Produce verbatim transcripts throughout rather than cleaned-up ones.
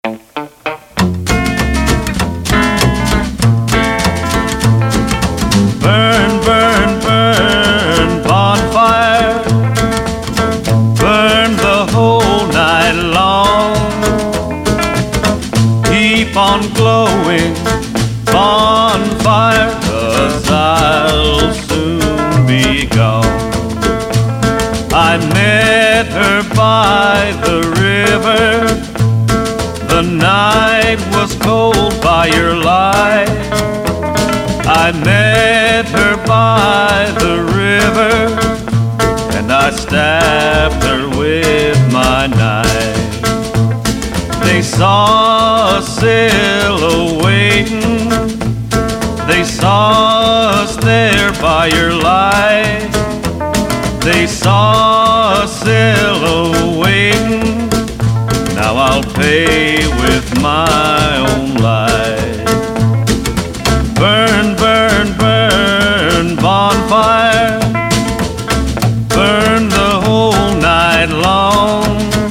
Burn, burn, burn, bonfire, burn the whole night long. Keep on glowing, bonfire, 'cause I'll soon be gone. I met her by the river. The night was cold by your light. I met her by the river, and I stabbed her with my knife. They saw us silhouetting, they saw us there by your light. They saw us silhouetting, now I'll pay with my own life. Burn, burn, burn, bonfire, burn the whole night long.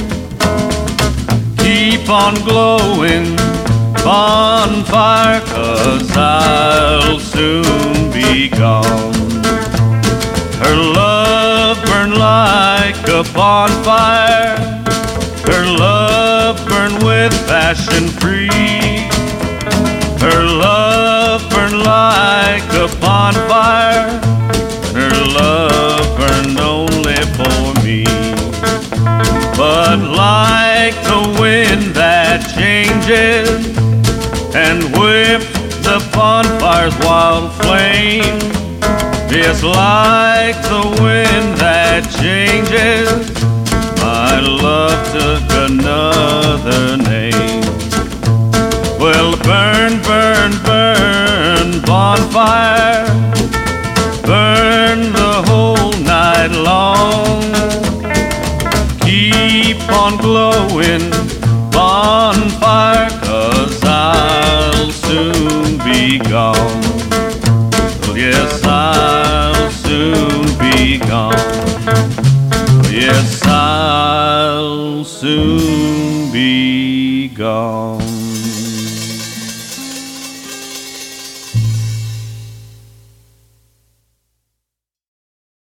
Keep on glowing, bonfire, 'cause I'll soon be gone. Her love burned like a bonfire, her love burned with passion free. Her love burned like a bonfire, her love burned only for me. But like the wind that changes and whips the bonfire's wild flame, just like the wind that changes, my love took another name. Well, burn, burn, burn, bonfire, burn the whole night long. Keep on glowing, bonfire, 'cause I'll soon be gone. Well, yes, I'll soon be gone. Yes, I'll soon be gone.